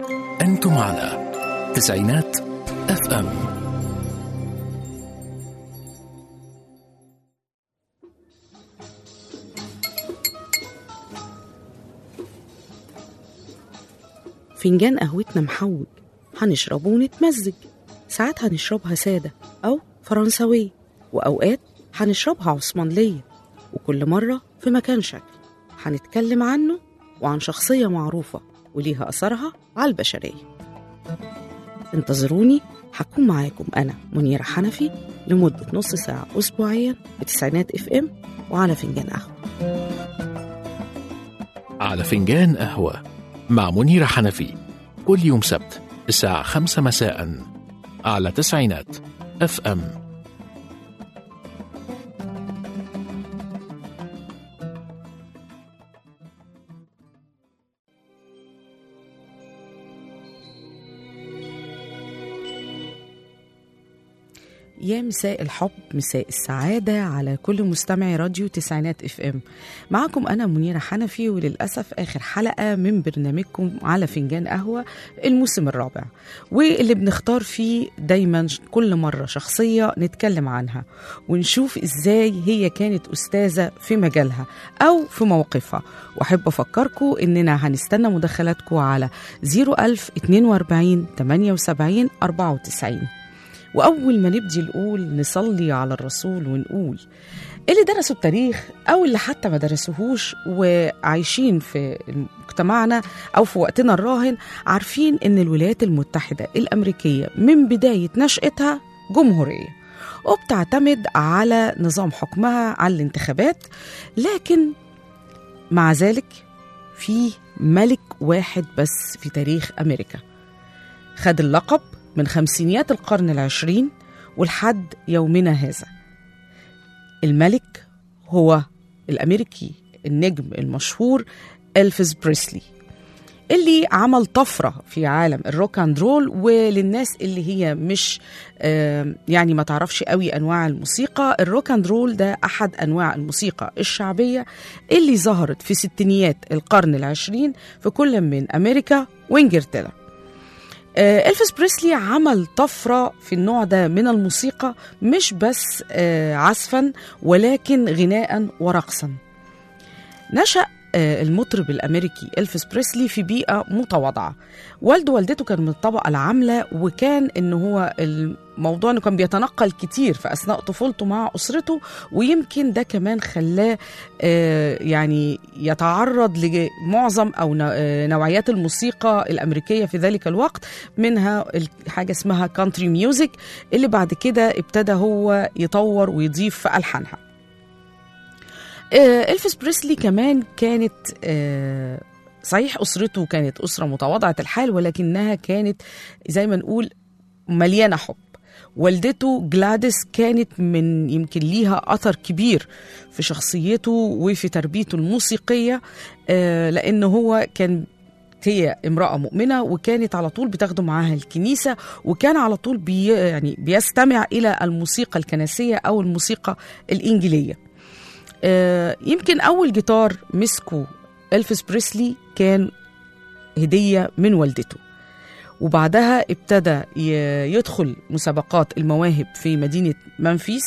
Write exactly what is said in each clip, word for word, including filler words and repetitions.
أنتم على تسعينات اف ام. فنجان قهوتنا محوج، هنشربه ونتمزج. ساعات هنشربها سادة أو فرنساوية، وأوقات هنشربها عثمانلية، وكل مرة في مكان شكل. هنتكلم عنه وعن شخصية معروفة وليها أثرها على البشرية. انتظروني، هكون معاكم أنا منيرة حنفي لمدة نص ساعة أسبوعيا بتسعينات اف ام وعلى فنجان قهوة. على فنجان قهوة مع منيرة حنفي، كل يوم سبت الساعة خمسة مساء على تسعينات اف ام. يا مساء الحب، مساء السعادة على كل مستمعي راديو تسعينات اف ام. معكم أنا منيرة حنفي، وللأسف آخر حلقة من برنامجكم على فنجان قهوة الموسم الرابع، واللي بنختار فيه دايما كل مرة شخصية نتكلم عنها ونشوف إزاي هي كانت أستاذة في مجالها أو في موقفها. وأحب أفكركم إننا هنستنى مداخلاتكم على صفر ألف اتنين وأربعين تمانية وسبعين أربعة وتسعين. وأول ما نبدي نقول نصلي على الرسول ونقول اللي درسوا التاريخ أو اللي حتى ما درسوهوش وعايشين في مجتمعنا أو في وقتنا الراهن عارفين إن الولايات المتحدة الأمريكية من بداية نشأتها جمهورية، وبتعتمد على نظام حكمها على الانتخابات. لكن مع ذلك في ملك واحد بس في تاريخ أمريكا خد اللقب من خمسينيات القرن العشرين ولحد يومنا هذا. الملك هو الأمريكي النجم المشهور إلفيس بريسلي، اللي عمل طفرة في عالم الروك اند رول. وللناس اللي هي مش يعني ما تعرفش قوي أنواع الموسيقى، الروك اند رول ده أحد أنواع الموسيقى الشعبية اللي ظهرت في ستينيات القرن العشرين في كل من أمريكا وإنجلترا. إلفيس بريسلي عمل طفرة في النوع ده من الموسيقى، مش بس عزفا ولكن غناء ورقصا. نشأ المطرب الأمريكي إلفيس بريسلي في بيئة متواضعة. والده ووالدته كان من الطبقة العاملة، وكان إنه هو الموضوع إنه كان بيتنقل كتير في أثناء طفولته مع أسرته، ويمكن ده كمان خلاه يعني يتعرض لمعظم أو نوعيات الموسيقى الأمريكية في ذلك الوقت، منها حاجة اسمها كانتري ميوزك اللي بعد كده ابتدى هو يطور ويضيف في ألحانها. إلفيس بريسلي كمان كانت صحيح أسرته كانت أسرة متواضعة الحال، ولكنها كانت زي ما نقول مليانة حب. والدته جلاديس كانت من يمكن ليها أثر كبير في شخصيته وفي تربيته الموسيقية، لأنه هو كان هي امرأة مؤمنة، وكانت على طول بتاخده معاها الكنيسة، وكان على طول بي يعني بيستمع إلى الموسيقى الكنسية أو الموسيقى الإنجيلية. يمكن أول جيتار مسكه إلفيس بريسلي كان هدية من والدته، وبعدها ابتدى يدخل مسابقات المواهب في مدينة منفيس،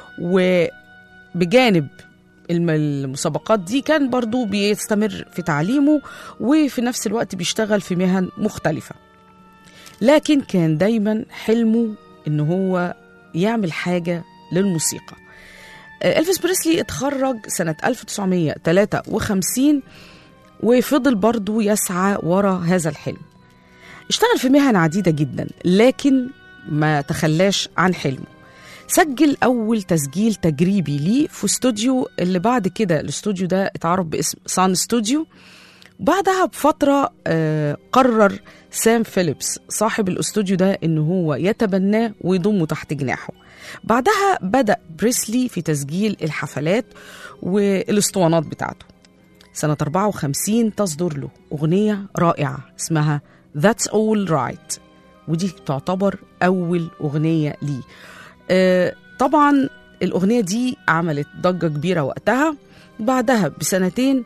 وبجانب المسابقات دي كان برضو بيستمر في تعليمه، وفي نفس الوقت بيشتغل في مهن مختلفة. لكن كان دايما حلمه إنه هو يعمل حاجة للموسيقى. إلفيس بريسلي اتخرج سنة ألف وتسعمية وتلاتة وخمسين، وفضل برضو يسعى وراء هذا الحلم. اشتغل في مهن عديدة جدا، لكن ما تخلاش عن حلمه. سجل أول تسجيل تجريبي ليه في استوديو، اللي بعد كده الاستوديو ده اتعرف باسم سان ستوديو. بعدها بفترة آه قرر سام فيليبس صاحب الاستوديو ده إنه هو يتبناه ويضمه تحت جناحه. بعدها بدأ بريسلي في تسجيل الحفلات والاسطوانات بتاعته. سنة أربعة وخمسين تصدر له أغنية رائعة اسمها That's All Right، ودي تعتبر أول أغنية ليه. آه طبعا الأغنية دي عملت ضجة كبيرة وقتها. بعدها بسنتين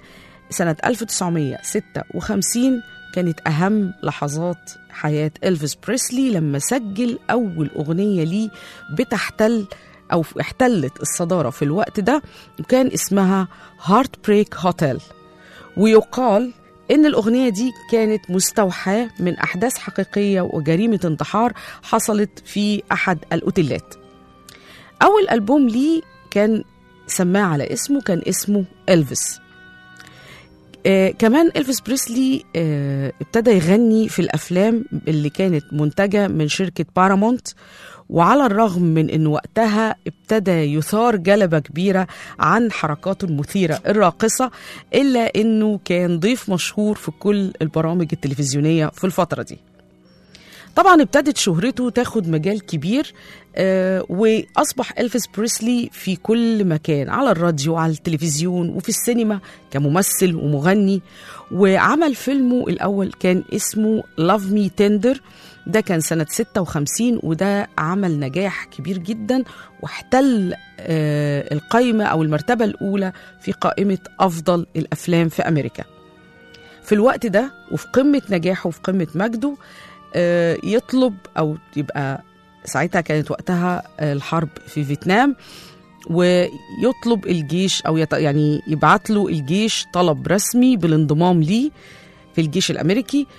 سنة ألف وتسعمية وستة وخمسين كانت أهم لحظات حياة إلفيس بريسلي لما سجل أول أغنية ليه بتحتل أو احتلت الصدارة في الوقت ده، وكان اسمها هارت بريك هوتيل. ويقال إن الأغنية دي كانت مستوحاة من أحداث حقيقية وجريمة انتحار حصلت في أحد الأوتيلات. أول ألبوم ليه كان سماه على اسمه، كان اسمه إلفيس. آه كمان إلفيس بريسلي آه ابتدى يغني في الأفلام اللي كانت منتجة من شركة بارامونت، وعلى الرغم من أن وقتها ابتدى يثار جلبة كبيرة عن حركاته المثيرة الراقصة، إلا أنه كان ضيف مشهور في كل البرامج التلفزيونية في الفترة دي. طبعا ابتدت شهرته تاخد مجال كبير، آه وأصبح إلفيس بريسلي في كل مكان، على الراديو وعلى التلفزيون وفي السينما كممثل ومغني. وعمل فيلمه الأول كان اسمه Love Me Tender، ده كان سنة ستة وخمسين، وده عمل نجاح كبير جدا واحتل آه القائمة أو المرتبة الأولى في قائمة أفضل الأفلام في أمريكا. في الوقت ده وفي قمة نجاحه وفي قمة مجده آه يطلب أو يبقى ساعتها كانت وقتها الحرب في فيتنام، ويطلب الجيش أو يط... يعني يبعت له الجيش طلب رسمي بالانضمام ليه في الجيش الأمريكي.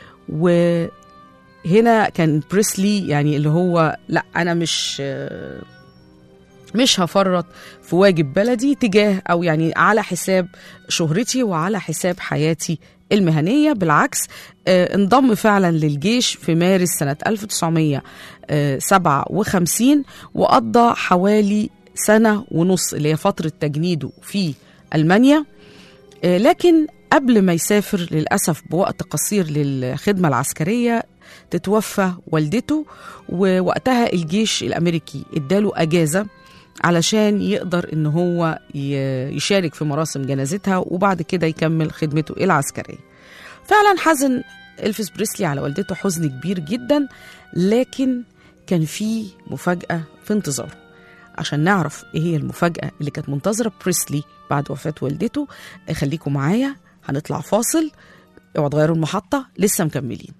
وهنا كان بريسلي يعني اللي هو لا، أنا مش مش هفرط في واجب بلدي تجاه أو يعني على حساب شهرتي وعلى حساب حياتي المهنية. بالعكس آه انضم فعلا للجيش في مارس سنة ألف وتسعمية وسبعة وخمسين، وقضى حوالي سنة ونص اللي هي فترة تجنيده في ألمانيا. آه لكن قبل ما يسافر للأسف بوقت قصير للخدمة العسكرية تتوفى والدته، ووقتها الجيش الأمريكي اداله أجازة علشان يقدر إن هو يشارك في مراسم جنازتها وبعد كده يكمل خدمته العسكرية. فعلا حزن إلفيس بريسلي على والدته حزن كبير جدا، لكن كان في مفاجأة في انتظاره. عشان نعرف ايه هي المفاجأة اللي كانت منتظرة بريسلي بعد وفاة والدته، خليكم معايا، هنطلع فاصل، اوعوا تغيروا المحطة، لسه مكملين.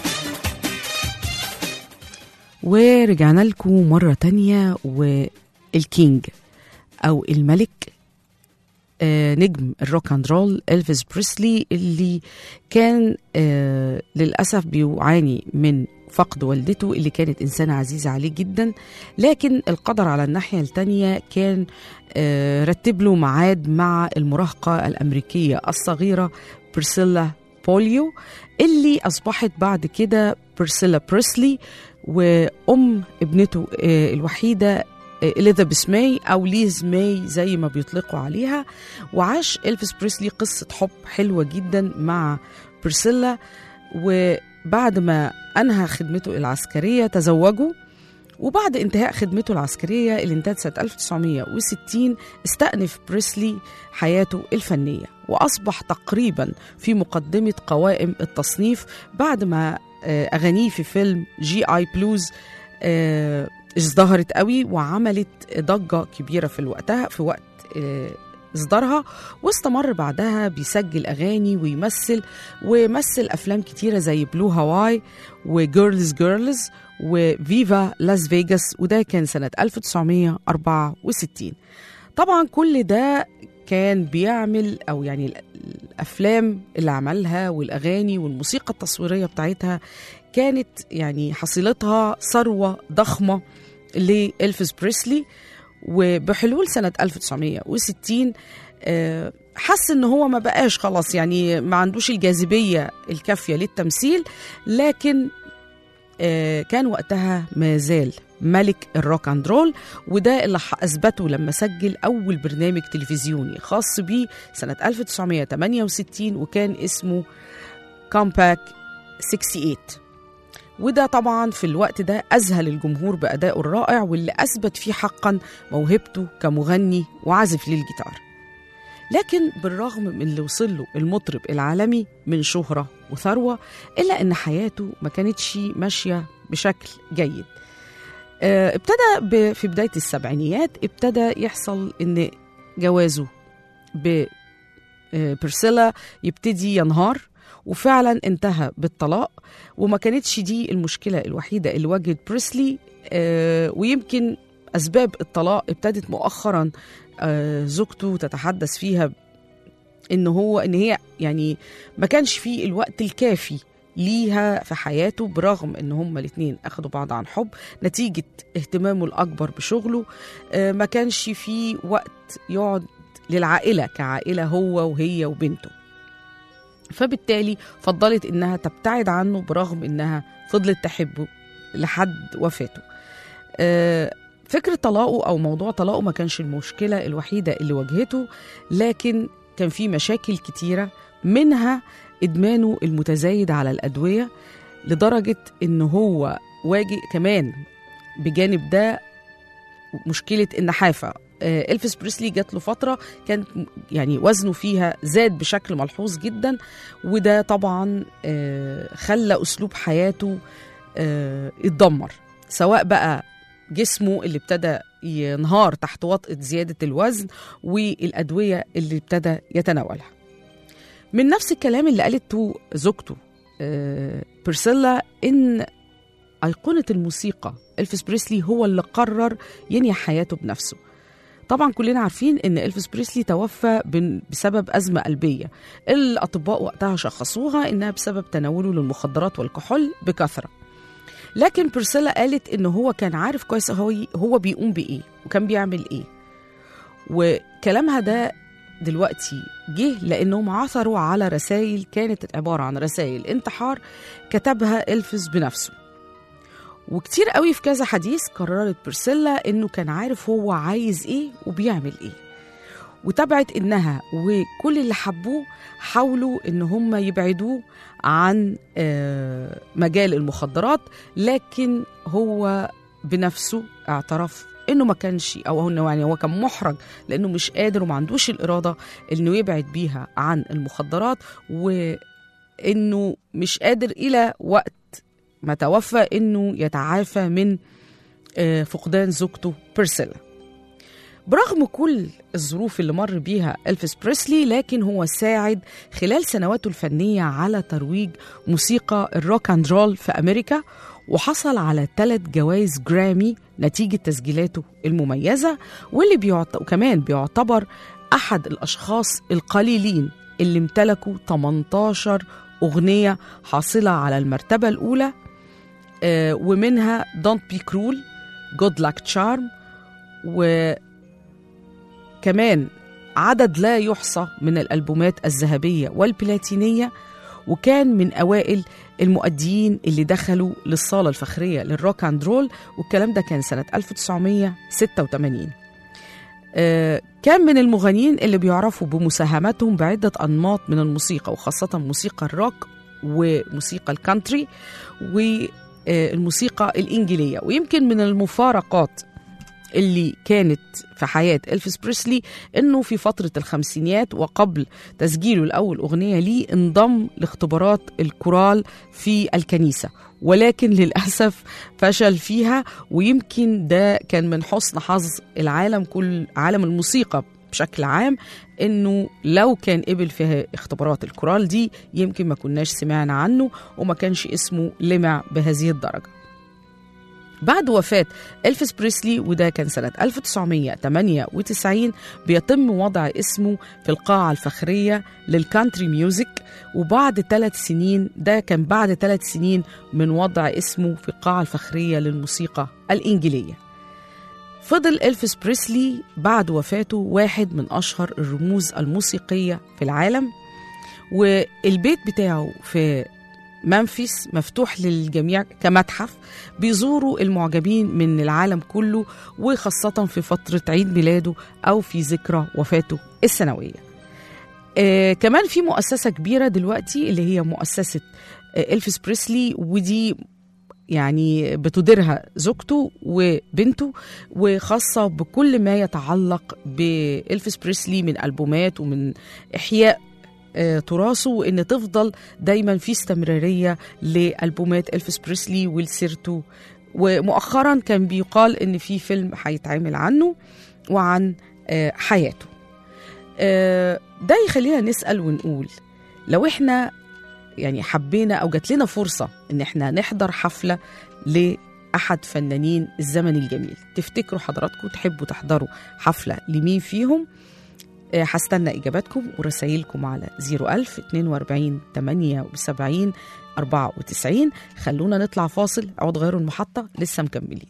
ورجعنا لكم مرة تانية، الكينج أو الملك، آه نجم الروك اند رول إلفيس بريسلي، اللي كان آه للأسف بيعاني من فقد والدته اللي كانت إنسانة عزيزة عليه جدا، لكن القدر على الناحية التانية كان آه رتب له ميعاد مع المراهقة الأمريكية الصغيرة بريسيلا بوليو، اللي أصبحت بعد كده بريسيلا بريسلي، وأم ابنته آه الوحيدة إليزابيث ماي أو ليز ماي زي ما بيطلقوا عليها. وعاش إلفيس بريسلي قصة حب حلوة جدا مع بريسيلا، وبعد ما أنهى خدمته العسكرية تزوجوا، وبعد انتهاء خدمته العسكرية اللي انتهت سنة ألف وتسعمائة وستين استأنف بريسلي حياته الفنية، وأصبح تقريبا في مقدمة قوائم التصنيف بعد ما أغانيه في فيلم جي آي بلوز ازدهرت قوي وعملت ضجة كبيرة في وقتها في وقت إصدارها، واستمر بعدها بيسجل أغاني ويمثل، ومثل أفلام كتيرة زي بلو هواي وجيرلز جيرلز وفيفا لاس فيغاس، وده كان سنة ألف وتسعمائة وأربعة وستين. طبعا كل ده كان بيعمل أو يعني الأفلام اللي عملها والأغاني والموسيقى التصويرية بتاعتها كانت يعني حصيلتها ثروة ضخمة لإلفيس بريسلي. وبحلول سنة ألف وتسعمائة وستين حس إن هو ما بقاش خلاص، يعني ما عندوش الجاذبية الكافية للتمثيل، لكن كان وقتها ما زال ملك الروك اند رول، وده اللي أثبته لما سجل أول برنامج تلفزيوني خاص بيه سنة ألف وتسعمائة وثمانية وستين، وكان اسمه كامباك ثمانية وستين. وده طبعا في الوقت ده أذهل الجمهور بأدائه الرائع، واللي أثبت فيه حقا موهبته كمغني وعازف للجيتار. لكن بالرغم من اللي وصل له المطرب العالمي من شهرة وثروة، إلا أن حياته ما كانتش ماشية بشكل جيد. اه ابتدى في بداية السبعينيات ابتدى يحصل أن جوازه ببرسيلا يبتدي ينهار، وفعلا انتهى بالطلاق. وما كانتش دي المشكلة الوحيدة اللي واجهت بريسلي، آه ويمكن أسباب الطلاق ابتدت مؤخرا آه زوجته تتحدث فيها إن هو إن هي يعني ما كانش فيه الوقت الكافي ليها في حياته، برغم إن هما الاتنين أخدوا بعض عن حب نتيجة اهتمامه الأكبر بشغله. آه ما كانش فيه وقت يقعد للعائلة كعائلة هو وهي وبنته، فبالتالي فضلت إنها تبتعد عنه برغم إنها فضلت تحبه لحد وفاته. فكرة طلاقه أو موضوع طلاقه ما كانش المشكلة الوحيدة اللي واجهته، لكن كان في مشاكل كتيرة، منها إدمانه المتزايد على الأدوية، لدرجة إنه هو واجه كمان بجانب ده مشكلة النحافة. إلفيس بريسلي جات له فترة كانت يعني وزنه فيها زاد بشكل ملحوظ جدا، وده طبعا خلى أسلوب حياته يتدمر، سواء بقى جسمه اللي ابتدى ينهار تحت وطأة زيادة الوزن، والأدوية اللي ابتدى يتناولها. من نفس الكلام اللي قالته زوجته بريسيلا، إن أيقونة الموسيقى إلفيس بريسلي هو اللي قرر ينهي حياته بنفسه. طبعا كلنا عارفين ان إلفيس بريسلي توفى بسبب أزمة قلبية، الأطباء وقتها شخصوها انها بسبب تناوله للمخدرات والكحول بكثرة، لكن بريسيلا قالت ان هو كان عارف كويس هو هو بيقوم بايه وكان بيعمل ايه. وكلامها ده دلوقتي جه لانهم عثروا على رسائل كانت عبارة عن رسائل انتحار كتبها إلفيس بنفسه. وكتير قوي في كذا حديث قررت بريسيلا انه كان عارف هو عايز ايه وبيعمل ايه، وتبعت انها وكل اللي حبوه حاولوا ان هم يبعدوه عن مجال المخدرات، لكن هو بنفسه اعترف انه ما كانش او انه يعني هو كان محرج لانه مش قادر وما عندوش الاراده انه يبعد بيها عن المخدرات، وانه مش قادر الى وقت ما توفى انه يتعافى من فقدان زوجته بريسيلا. برغم كل الظروف اللي مر بيها إلفيس بريسلي، لكن هو ساعد خلال سنواته الفنية على ترويج موسيقى الروك اند رول في أمريكا، وحصل على ثلاث جوائز جرامي نتيجة تسجيلاته المميزة، واللي بيعت... وكمان بيعتبر أحد الأشخاص القليلين اللي امتلكوا ثمانية عشر أغنية حاصلة على المرتبة الأولى، آه ومنها Don't Be Cruel، Good Luck Charm، وكمان عدد لا يحصى من الألبومات الذهبية والبلاتينية، وكان من أوائل المؤديين اللي دخلوا للصالة الفخرية للروك اند رول، والكلام ده كان سنة ألف وتسعمية وستة وثمانين. آه كان من المغنيين اللي بيعرفوا بمساهمتهم بعدة أنماط من الموسيقى، وخاصة موسيقى الروك وموسيقى الكانتري والموسيقى الإنجيلية. ويمكن من المفارقات اللي كانت في حياة إلفيس بريسلي إنه في فترة الخمسينيات وقبل تسجيله الأول أغنية ليه انضم لاختبارات الكورال في الكنيسة، ولكن للأسف فشل فيها. ويمكن ده كان من حسن حظ العالم كل عالم الموسيقى بشكل عام، إنه لو كان قبل فيها اختبارات الكورال دي يمكن ما كناش سمعنا عنه وما كانش اسمه لمع بهذه الدرجة. بعد وفاة إلفيس بريسلي، وده كان سنة ألف وتسعمية وثمانية وتسعين، بيتم وضع اسمه في القاعة الفخرية للكانتري ميوزك، وبعد ثلاث سنين ده كان بعد ثلاث سنين من وضع اسمه في القاعة الفخرية للموسيقى الإنجيلية. فضل إلفيس بريسلي بعد وفاته واحد من أشهر الرموز الموسيقية في العالم، والبيت بتاعه في ممفيس مفتوح للجميع كمتحف بيزوروا المعجبين من العالم كله، وخاصة في فترة عيد ميلاده أو في ذكرى وفاته السنوية. آه كمان في مؤسسة كبيرة دلوقتي اللي هي مؤسسة آه إلفيس بريسلي، ودي يعني بتديرها زوجته وبنته، وخاصة بكل ما يتعلق بإلفيس بريسلي من ألبومات ومن إحياء تراثه، وإن تفضل دايما في استمرارية لألبومات إلفيس بريسلي ولسيرته. ومؤخرا كان بيقال إن في فيلم هيتعمل عنه وعن حياته. ده يخلينا نسأل ونقول، لو إحنا يعني حبينا أو جات لنا فرصة إن إحنا نحضر حفلة لأحد فنانين الزمن الجميل، تفتكروا حضراتكم تحبوا تحضروا حفلة لمين فيهم؟ هستنى إجاباتكم ورسائلكم على صفر ألف اتنين وأربعين تمانية وسبعين أربعة وتسعين. خلونا نطلع فاصل، عود غيروا المحطة، لسه مكملين.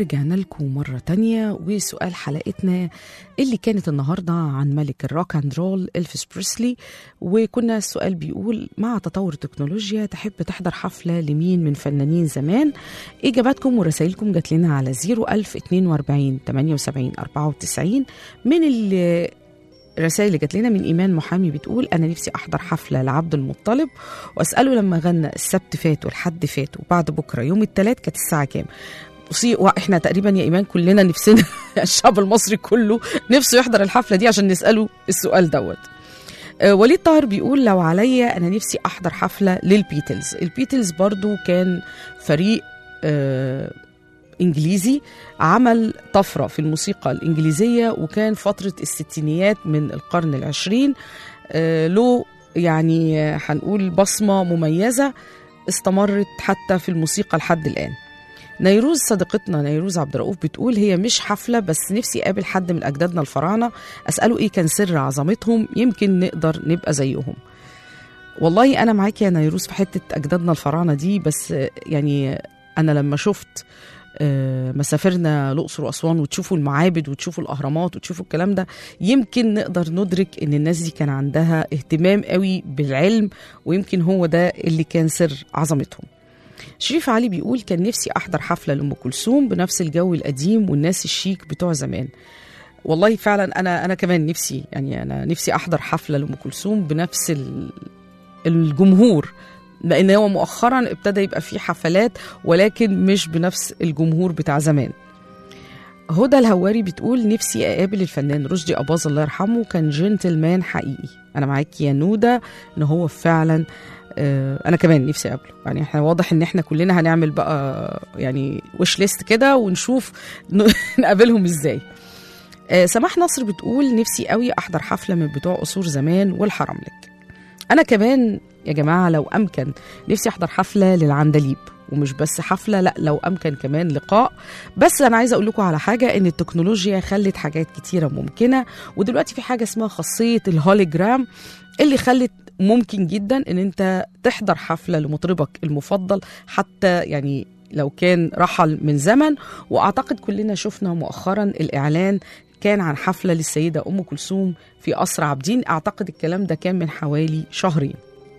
ورجعنا لكم مرة تانية، وسؤال حلقتنا اللي كانت النهاردة عن ملك الروك اند رول إلفيس بريسلي. وكنا السؤال بيقول: مع تطور التكنولوجيا تحب تحضر حفلة لمين من فنانين زمان؟ إجاباتكم ورسائلكم جات لنا على صفر ألف اتنين وأربعين تمانية وسبعين أربعة وتسعين. من ال الرسائل اللي جات لنا من إيمان محامي بتقول: أنا نفسي أحضر حفلة لعبد المطلب وأسأله لما غنى السبت فات والحد فات وبعد بكرة يوم الثلاث كانت الساعة كام؟ بصي، إحنا تقريبا يا إيمان كلنا نفسنا الشعب المصري كله نفسه يحضر الحفلة دي عشان نسأله السؤال دوت. أه وليد طاهر بيقول: لو عليا أنا نفسي أحضر حفلة للبيتلز. البيتلز برضو كان فريق أه إنجليزي عمل طفرة في الموسيقى الإنجليزية، وكان فترة الستينيات من القرن العشرين. آه له يعني هنقول بصمة مميزة استمرت حتى في الموسيقى لحد الآن. نيروز صديقتنا نيروز عبد الرؤوف بتقول: هي مش حفلة بس نفسي أقابل حد من أجدادنا الفراعنة أسأله إيه كان سر عظمتهم، يمكن نقدر نبقى زيهم. والله أنا معاك يا نيروز في حتة أجدادنا الفراعنة دي، بس يعني أنا لما شفت آه مسافرنا الأقصر وأسوان وتشوفوا المعابد وتشوفوا الأهرامات وتشوفوا الكلام ده، يمكن نقدر ندرك إن الناس دي كان عندها اهتمام قوي بالعلم، ويمكن هو ده اللي كان سر عظمتهم. شريف علي بيقول: كان نفسي أحضر حفلة لأم كلثوم بنفس الجو القديم والناس الشيك بتوع زمان. والله فعلا أنا أنا كمان نفسي يعني أنا نفسي أحضر حفلة لأم كلثوم بنفس الجمهور، لأن هو مؤخرا ابتدى يبقى فيه حفلات ولكن مش بنفس الجمهور بتاع زمان. هدى الهواري بتقول: نفسي أقابل الفنان رشدي أباظة الله يرحمه، كان جنتلمان حقيقي. أنا معاك يا نودة إن هو فعلا آه أنا كمان نفسي أقابله. يعني احنا واضح إن احنا كلنا هنعمل بقى يعني وش ليست كده ونشوف نقابلهم إزاي. آه سماح نصر بتقول: نفسي قوي أحضر حفلة من بتوع قصور زمان والحرملك. أنا كمان يا جماعة لو أمكن نفسي أحضر حفلة للعندليب، ومش بس حفلة، لا لو أمكن كمان لقاء. بس أنا عايزة أقول لكم على حاجة، إن التكنولوجيا خلت حاجات كتيرة ممكنة، ودلوقتي في حاجة اسمها خاصية الهوليجرام اللي خلت ممكن جدا إن أنت تحضر حفلة لمطربك المفضل حتى يعني لو كان رحل من زمن. وأعتقد كلنا شفنا مؤخرا الإعلان كان عن حفلة للسيدة أم كلثوم في قصر عابدين، أعتقد الكلام ده كان من حوالي شهرين.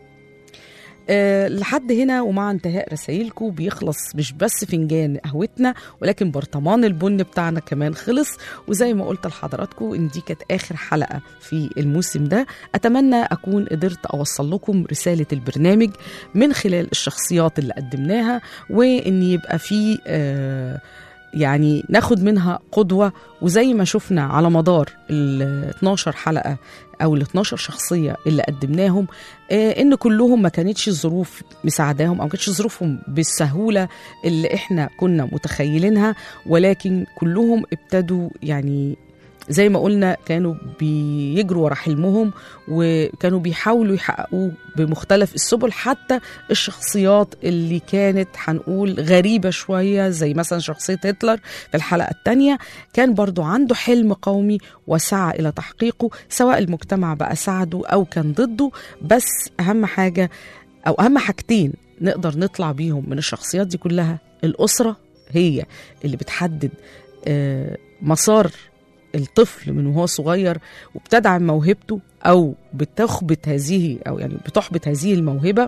أه لحد هنا ومع انتهاء رسائلكم بيخلص مش بس فنجان قهوتنا، ولكن برطمان البن بتاعنا كمان خلص. وزي ما قلت لحضراتكم ان دي كانت اخر حلقة في الموسم ده. اتمنى اكون قدرت اوصل لكم رسالة البرنامج من خلال الشخصيات اللي قدمناها، وان يبقى فيه أه يعني ناخد منها قدوة. وزي ما شفنا على مدار ال اتناشر حلقة أو ال اتناشر شخصية اللي قدمناهم، آه إن كلهم ما كانتش الظروف مساعداهم أو ما كانتش ظروفهم بالسهولة اللي إحنا كنا متخيلينها، ولكن كلهم ابتدوا يعني زي ما قلنا كانوا بيجروا ورا حلمهم وكانوا بيحاولوا يحققوه بمختلف السبل. حتى الشخصيات اللي كانت هنقول غريبة شوية زي مثلا شخصية هتلر في الحلقة الثانية كان برضو عنده حلم قومي وسعى إلى تحقيقه، سواء المجتمع بقى ساعده أو كان ضده. بس أهم حاجة أو أهم حاجتين نقدر نطلع بيهم من الشخصيات دي كلها: الأسرة هي اللي بتحدد آه مسار الطفل من وهو صغير وبتدعم موهبته أو بتخبط هذه أو يعني بتحبط هذه الموهبة.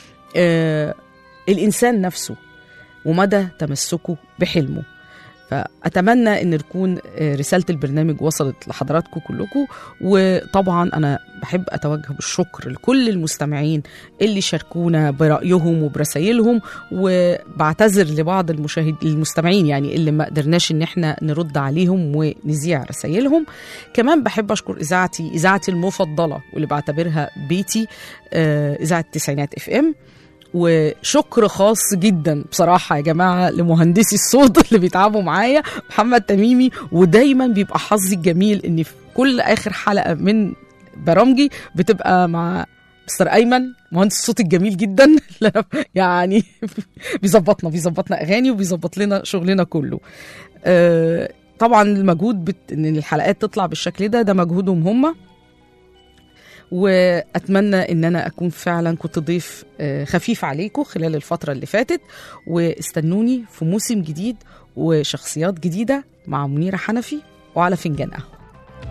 آه الإنسان نفسه ومدى تمسكه بحلمه. فأتمنى أن تكون رسالة البرنامج وصلت لحضراتكم كلكم. وطبعا أنا بحب أتوجه بالشكر لكل المستمعين اللي شاركونا برأيهم وبرسائلهم، وبعتذر لبعض المشاهد المستمعين يعني اللي ما قدرناش ان احنا نرد عليهم ونذيع رسائلهم. كمان بحب أشكر إذاعتي إذاعتي المفضلة واللي بعتبرها بيتي، إذاعة التسعينات اف ام. وشكر خاص جدا بصراحة يا جماعة لمهندسي الصوت اللي بيتعبوا معايا محمد تميمي. ودايما بيبقى حظي الجميل ان في كل آخر حلقة من برامجي بتبقى مع مستر أيمن مهندس الصوت الجميل جدا يعني بيظبطنا بيظبطنا أغاني وبيظبط لنا شغلنا كله. أه طبعا المجهود بت... ان الحلقات تطلع بالشكل ده ده مجهودهم هم. وأتمنى أن أنا أكون فعلا كنت ضيف خفيف عليكم خلال الفترة اللي فاتت، واستنوني في موسم جديد وشخصيات جديدة مع منيرة حنفي وعلى فنجان قهوة.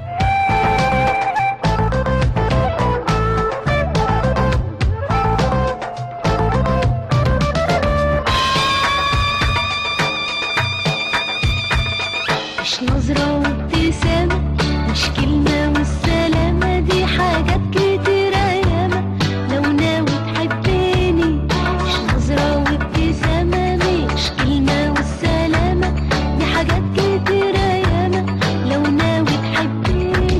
مش نظرة وابتسامة، مش كلمة والسلامة، دي حاجات كتيرة ياما لو ناوي تحبني. مش نظرة وابتسامة، مش كلمة والسلامة، دي حاجات كتيرة ياما لو ناوي تحبني.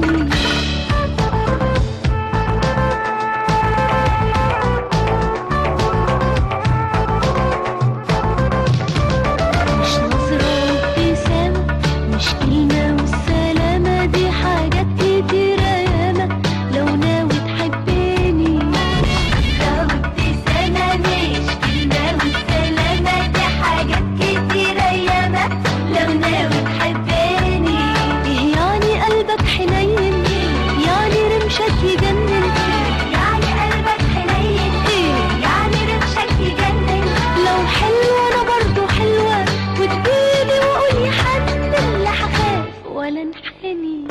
مش نظرة وابتسامة، مش كلمة والسلامة، دي حاجات كتيرة ياما لو ناوي تحبني. نظرة وابتسامة، مش كلمة والسلامة، دي حاجات كتيرة ياما لو ناوي تحبني. إيه يعني قلبك حنين، يعني رمشك يجنن، يعني قلبك حنين، يعني رمشك يجنن. لو حلوة أنا برضو حلوة، وتجيلي وقولي حد لا هخاف ولا انحني.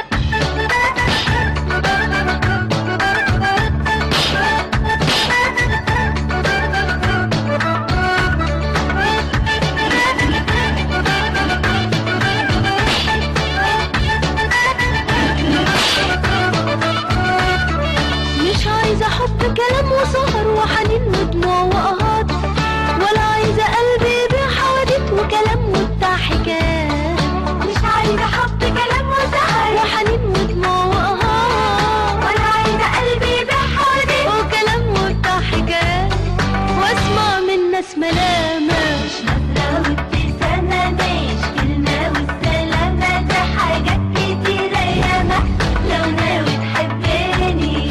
مش عايزة حب كلام وسهر وحنين ودموع وقهات، ولا عايزة قلبي يبيع حواديت وكلام وبتاع حكايات. مش عايزة حب كلام وسهر وحنين ودموع وقهات، ولا عايزة قلبي يبيع حواديت وكلام وبتاع حكايات، واسمع من ناس ملامة. مش نظرة وابتسامة، مش كلمة والسلامة، ده حاجات كتيرة ياما لو ناوي تحبني.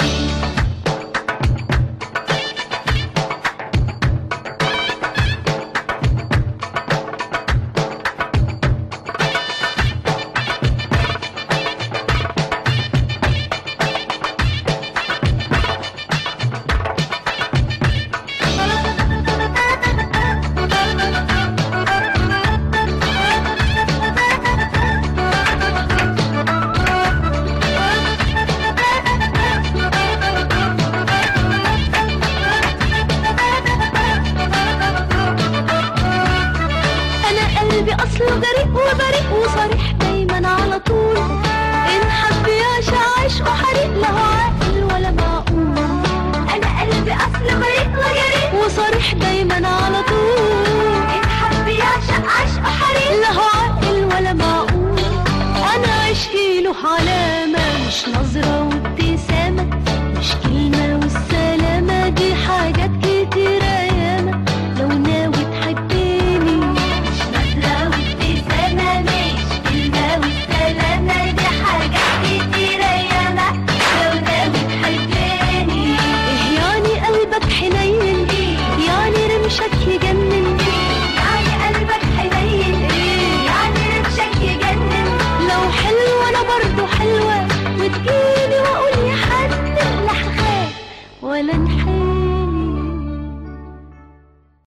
أنا قلبي أصله جريء وبريء وصريح دايما على طول، إن حب يعشق عشقه حريق لا هو عاقل ولا معقول. أنا قلبي أصله بريء وجريء وصريح دايما على طول، إن حب يعشق عشقه حريق لا هو عاقل ولا معقول. أنا عشقي له علامة، مش نظرة وابتسامة، مش كلمة والسلامة، دي حاجات كتيرة ياما لو ناوي تحبني. مش نظرة وابتسامة، مش كلمة والسلامة، دي حاجات كتيرة ياما لو ناوي تحبني. إيه يعني قلبك حنين، يعني رمشك يجنن، يعني قلبك حنين، يعني رمشك يجنن. لو حلوة أنا برضو حلوة، وتجيلي وأقول يا حد لا هخاف ولا انحني.